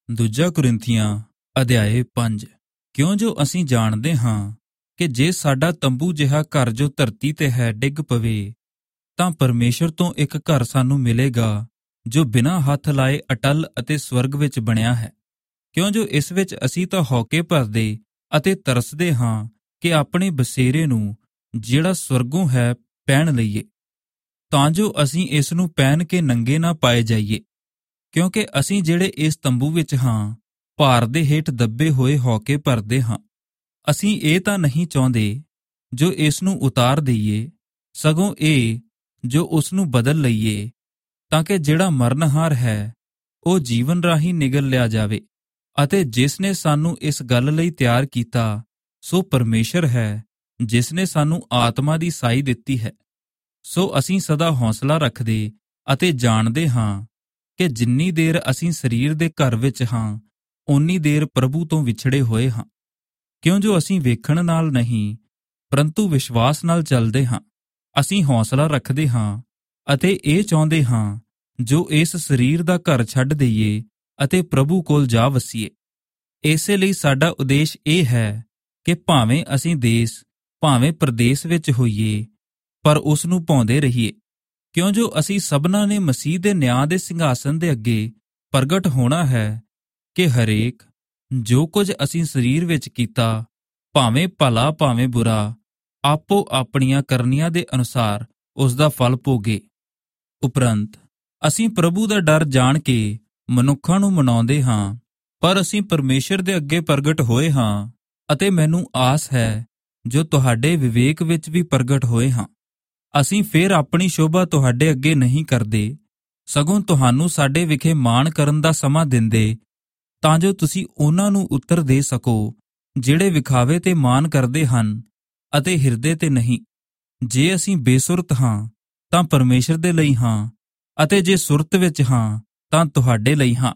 ਦੂਜਾ ਕੁਰਿੰਥੀਆਂ ਅਧਿਆਇ 5। ਕਿਉਂ ਜੋ ਅਸੀਂ ਜਾਣਦੇ ਹਾਂ ਕਿ ਜੇ ਸਾਡਾ ਤੰਬੂ ਜਿਹਾ ਘਰ ਜੋ ਧਰਤੀ ਤੇ ਹੈ ਡਿੱਗ ਪਵੇ, ਤਾਂ ਪਰਮੇਸ਼ਰ ਤੋਂ ਇੱਕ ਘਰ ਸਾਨੂੰ ਮਿਲੇਗਾ ਜੋ ਬਿਨਾਂ ਹੱਥ ਲਾਏ ਅਟਲ ਅਤੇ ਸਵਰਗ ਵਿੱਚ ਬਣਿਆ ਹੈ। ਕਿਉਂ ਜੋ ਇਸ ਵਿੱਚ ਅਸੀਂ ਤਾਂ ਹੌਕੇ ਭਰਦੇ ਅਤੇ ਤਰਸਦੇ ਹਾਂ ਕਿ ਆਪਣੇ ਬਸੇਰੇ ਨੂੰ ਜਿਹੜਾ ਸਵਰਗੋਂ ਹੈ ਪਹਿਨ ਲਈਏ, ਤਾਂ ਜੋ ਅਸੀਂ ਇਸ ਨੂੰ ਪਹਿਨ ਕੇ ਨੰਗੇ ਨਾ ਪਾਏ ਜਾਈਏ। ਕਿਉਂਕਿ ਅਸੀਂ ਜਿਹੜੇ ਇਸ ਤੰਬੂ ਵਿੱਚ ਹਾਂ, ਭਾਰ ਦੇ ਹੇਠ ਦੱਬੇ ਹੋਏ ਹੌਕੇ ਭਰਦੇ ਹਾਂ। ਅਸੀਂ ਇਹ ਤਾਂ ਨਹੀਂ ਚਾਹੁੰਦੇ ਜੋ ਇਸ ਨੂੰ ਉਤਾਰ ਦਈਏ, ਸਗੋਂ ਇਹ ਜੋ ਉਸ ਨੂੰ ਬਦਲ ਲਈਏ, ਤਾਂ ਕਿ ਜਿਹੜਾ ਮਰਨਹਾਰ ਹੈ ਉਹ ਜੀਵਨ ਰਾਹੀਂ ਨਿਗਲ ਲਿਆ ਜਾਵੇ। ਅਤੇ ਜਿਸ ਨੇ ਸਾਨੂੰ ਇਸ ਗੱਲ ਲਈ ਤਿਆਰ ਕੀਤਾ ਸੋ ਪਰਮੇਸ਼ਰ ਹੈ, ਜਿਸ ਨੇ ਸਾਨੂੰ ਆਤਮਾ ਦੀ ਸਾਈ ਦਿੱਤੀ ਹੈ। ਸੋ ਅਸੀਂ ਸਦਾ ਹੌਸਲਾ ਰੱਖਦੇ ਅਤੇ ਜਾਣਦੇ ਹਾਂ ਕਿ ਜਿੰਨੀ ਦੇਰ ਅਸੀਂ ਸਰੀਰ ਦੇ ਘਰ ਵਿੱਚ ਹਾਂ, ਓਨੀ ਦੇਰ ਪ੍ਰਭੂ ਤੋਂ ਵਿਛੜੇ ਹੋਏ ਹਾਂ। ਕਿਉਂ ਜੋ ਅਸੀਂ ਵੇਖਣ ਨਾਲ ਨਹੀਂ ਪਰੰਤੂ ਵਿਸ਼ਵਾਸ ਨਾਲ ਚੱਲਦੇ ਹਾਂ। ਅਸੀਂ ਹੌਸਲਾ ਰੱਖਦੇ ਹਾਂ ਅਤੇ ਇਹ ਚਾਹੁੰਦੇ ਹਾਂ ਜੋ ਇਸ ਸਰੀਰ ਦਾ ਘਰ ਛੱਡ ਦਈਏ ਅਤੇ ਪ੍ਰਭੂ ਕੋਲ ਜਾ ਵਸੀਏ। ਇਸੇ ਲਈ ਸਾਡਾ ਉਦੇਸ਼ ਇਹ ਹੈ ਕਿ ਭਾਵੇਂ ਅਸੀਂ ਦੇਸ਼ ਭਾਵੇਂ ਪ੍ਰਦੇਸ਼ ਵਿੱਚ ਹੋਈਏ, ਪਰ ਉਸ ਨੂੰ ਭਾਉਂਦੇ ਰਹੀਏ। ਕਿਉਂ ਜੋ ਅਸੀਂ ਸਭਨਾਂ ਨੇ ਮਸੀਹ ਦੇ ਨਿਆਂ ਦੇ ਸਿੰਘਾਸਨ ਦੇ ਅੱਗੇ ਪ੍ਰਗਟ ਹੋਣਾ ਹੈ ਕਿ ਹਰੇਕ ਜੋ ਕੁਝ ਅਸੀਂ ਸਰੀਰ ਵਿੱਚ ਕੀਤਾ, ਭਾਵੇਂ ਭਲਾ ਭਾਵੇਂ ਬੁਰਾ, ਆਪੋ ਆਪਣੀਆਂ ਕਰਨੀਆਂ ਦੇ ਅਨੁਸਾਰ ਉਸ ਦਾ ਫਲ ਭੋਗੇ। ਉਪਰੰਤ ਅਸੀਂ ਪ੍ਰਭੂ ਦਾ ਡਰ ਜਾਣ ਕੇ ਮਨੁੱਖਾਂ ਨੂੰ ਮਨਾਉਂਦੇ ਹਾਂ, ਪਰ ਅਸੀਂ ਪਰਮੇਸ਼ਰ ਦੇ ਅੱਗੇ ਪ੍ਰਗਟ ਹੋਏ ਹਾਂ ਅਤੇ ਮੈਨੂੰ ਆਸ ਹੈ ਜੋ ਤੁਹਾਡੇ ਵਿਵੇਕ ਵਿੱਚ ਵੀ ਪ੍ਰਗਟ ਹੋਏ ਹਾਂ। ਅਸੀਂ ਫੇਰ ਆਪਣੀ ਸ਼ੋਭਾ ਤੁਹਾਡੇ ਅੱਗੇ ਨਹੀਂ ਕਰਦੇ, ਸਗੋਂ ਤੁਹਾਨੂੰ ਸਾਡੇ ਵਿਖੇ ਮਾਣ ਕਰਨ ਦਾ ਸਮਾਂ ਦਿੰਦੇ, ਤਾਂ ਜੋ ਤੁਸੀਂ ਉਹਨਾਂ ਨੂੰ ਉੱਤਰ ਦੇ ਸਕੋ ਜਿਹੜੇ ਵਿਖਾਵੇ ਤੇ ਮਾਣ ਕਰਦੇ ਹਨ ਅਤੇ ਹਿਰਦੇ ਤੇ ਨਹੀਂ। ਜੇ ਅਸੀਂ ਬੇਸੁਰਤ ਹਾਂ ਤਾਂ ਪਰਮੇਸ਼ਰ ਦੇ ਲਈ ਹਾਂ, ਅਤੇ ਜੇ ਸੁਰਤ ਵਿੱਚ ਹਾਂ ਤਾਂ ਤੁਹਾਡੇ ਲਈ ਹਾਂ।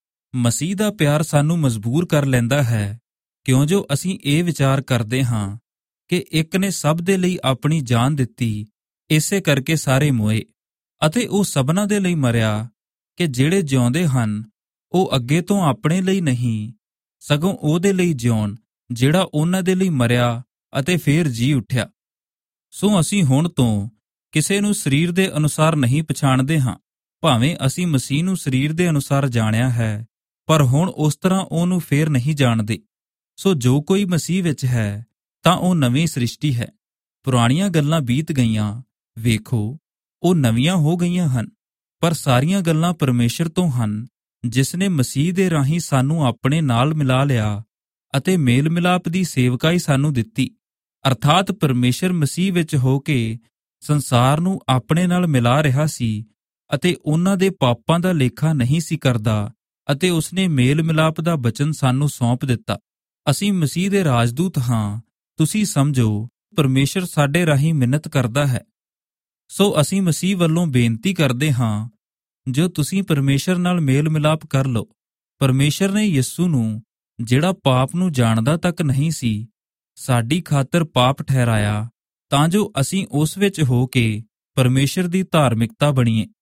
ਮਸੀਹ ਦਾ ਪਿਆਰ ਸਾਨੂੰ ਮਜਬੂਰ ਕਰ ਲੈਂਦਾ ਹੈ, ਕਿਉਂ ਜੋ ਅਸੀਂ ਇਹ ਵਿਚਾਰ ਕਰਦੇ ਹਾਂ ਕਿ ਇੱਕ ਨੇ ਸਭ ਦੇ ਲਈ ਆਪਣੀ ਜਾਨ ਦਿੱਤੀ, ਇਸੇ ਕਰਕੇ ਸਾਰੇ ਮੋਏ। ਅਤੇ ਉਹ ਸਭਨਾਂ ਦੇ ਲਈ ਮਰਿਆ ਕਿ ਜਿਹੜੇ ਜਿਉਂਦੇ ਹਨ ਉਹ ਅੱਗੇ ਤੋਂ ਆਪਣੇ ਲਈ ਨਹੀਂ, ਸਗੋਂ ਉਹਦੇ ਲਈ ਜਿਉਣ ਜਿਹੜਾ ਉਹਨਾਂ ਦੇ ਲਈ ਮਰਿਆ ਅਤੇ ਫੇਰ ਜੀ ਉੱਠਿਆ। ਸੋ ਅਸੀਂ ਹੁਣ ਤੋਂ ਕਿਸੇ ਨੂੰ ਸਰੀਰ ਦੇ ਅਨੁਸਾਰ ਨਹੀਂ ਪਛਾਣਦੇ ਹਾਂ। ਭਾਵੇਂ ਅਸੀਂ ਮਸੀਹ ਨੂੰ ਸਰੀਰ ਦੇ ਅਨੁਸਾਰ ਜਾਣਿਆ ਹੈ, ਪਰ ਹੁਣ ਉਸ ਤਰ੍ਹਾਂ ਉਹਨੂੰ ਫੇਰ ਨਹੀਂ ਜਾਣਦੇ। ਸੋ ਜੋ ਕੋਈ ਮਸੀਹ ਵਿੱਚ ਹੈ ਤਾਂ ਉਹ ਨਵੀਂ ਸ੍ਰਿਸ਼ਟੀ ਹੈ। ਪੁਰਾਣੀਆਂ ਗੱਲਾਂ ਬੀਤ ਗਈਆਂ, ਵੇਖੋ ਉਹ ਨਵੀਆਂ ਹੋ ਗਈਆਂ ਹਨ। ਪਰ ਸਾਰੀਆਂ ਗੱਲਾਂ ਪਰਮੇਸ਼ਰ ਤੋਂ ਹਨ, ਜਿਸ ਨੇ ਮਸੀਹ ਦੇ ਰਾਹੀਂ ਸਾਨੂੰ ਆਪਣੇ ਨਾਲ ਮਿਲਾ ਲਿਆ ਅਤੇ ਮੇਲ ਮਿਲਾਪ ਦੀ ਸੇਵਕਾਈ ਸਾਨੂੰ ਦਿੱਤੀ। ਅਰਥਾਤ ਪਰਮੇਸ਼ਰ ਮਸੀਹ ਵਿੱਚ ਹੋ ਕੇ ਸੰਸਾਰ ਨੂੰ ਆਪਣੇ ਨਾਲ ਮਿਲਾ ਰਿਹਾ ਸੀ ਅਤੇ ਉਹਨਾਂ ਦੇ ਪਾਪਾਂ ਦਾ ਲੇਖਾ ਨਹੀਂ ਸੀ ਕਰਦਾ, ਅਤੇ ਉਸਨੇ ਮੇਲ ਮਿਲਾਪ ਦਾ ਬਚਨ ਸਾਨੂੰ ਸੌਂਪ ਦਿੱਤਾ। ਅਸੀਂ ਮਸੀਹ ਦੇ ਰਾਜਦੂਤ ਹਾਂ। ਤੁਸੀਂ ਸਮਝੋ, ਪਰਮੇਸ਼ਰ ਸਾਡੇ ਰਾਹੀਂ ਮਿੰਨਤ ਕਰਦਾ ਹੈ। ਸੋ ਅਸੀਂ ਮਸੀਹ ਵੱਲੋਂ ਬੇਨਤੀ ਕਰਦੇ ਹਾਂ ਜੋ ਤੁਸੀਂ ਪਰਮੇਸ਼ਰ ਨਾਲ ਮੇਲ ਮਿਲਾਪ ਕਰ ਲਓ। ਪਰਮੇਸ਼ਰ ਨੇ ਯਿਸੂ ਨੂੰ, ਜਿਹੜਾ ਪਾਪ ਨੂੰ ਜਾਣਦਾ ਤੱਕ ਨਹੀਂ ਸੀ, ਸਾਡੀ ਖਾਤਰ ਪਾਪ ਠਹਿਰਾਇਆ, ਤਾਂ ਜੋ ਅਸੀਂ ਉਸ ਵਿੱਚ ਹੋ ਕੇ ਪਰਮੇਸ਼ਰ ਦੀ ਧਾਰਮਿਕਤਾ ਬਣੀਏ।